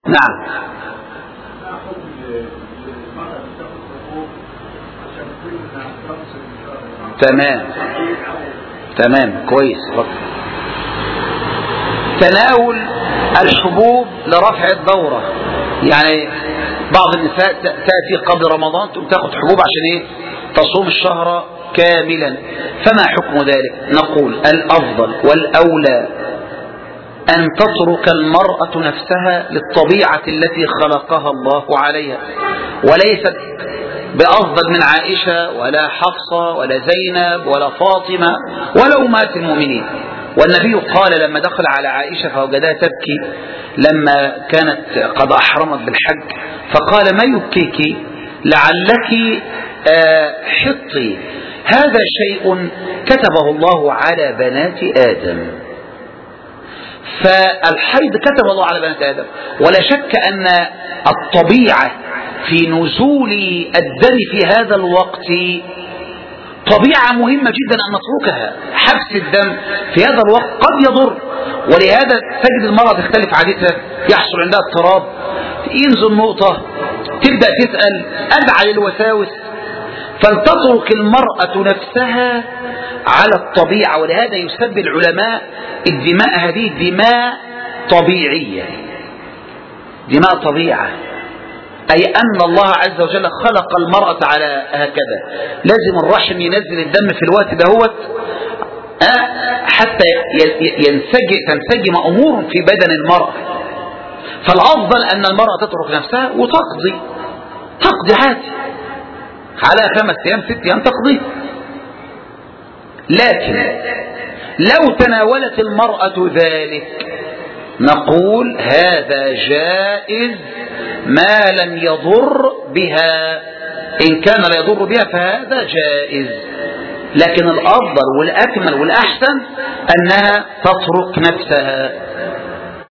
نعم. تمام كويس. تناول الحبوب لرفع الدورة، يعني بعض النساء تأتي قبل رمضان تأخذ حبوب عشان ايه؟ تصوم الشهر كاملا. فما حكم ذلك؟ نقول الأفضل والأولى أن تترك المرأة نفسها للطبيعة التي خلقها الله عليها، وليست بأفضل من عائشة ولا حفصة ولا زينب ولا فاطمة ولا أمهات المؤمنين. والنبي قال لما دخل على عائشة فوجدها تبكي لما كانت قد أحرمت بالحج، فقال ما يبكيك؟ لعلك حطي، هذا شيء كتبه الله على بنات آدم. فالحيض كتب الله على بنات آدم، ولا شك أن الطبيعة في نزول الدم في هذا الوقت طبيعة مهمة جدا أن نتركها. حبس الدم في هذا الوقت قد يضر، ولهذا تجد المرأة تختلف عادتها، يحصل عندها اضطراب، ينزل نقطة، تبدأ تسأل، أدعى للوساوس. فلتترك المرأة نفسها على الطبيعة. ولهذا يسمي العلماء الدماء هذه دماء طبيعية، دماء طبيعة، أي أن الله عز وجل خلق المرأة على هكذا. لازم الرحم ينزل الدم في الوقت دهوت حتى تنسجم أمور في بدن المرأة. فالأفضل أن المرأة تترك نفسها وتقضي عادي على 5 أيام 6 أيام تقضي. لكن لو تناولت المرأة ذلك نقول هذا جائز ما لم يضر بها. إن كان لا يضر بها فهذا جائز، لكن الأفضل والأكمل والأحسن أنها تترك نفسها.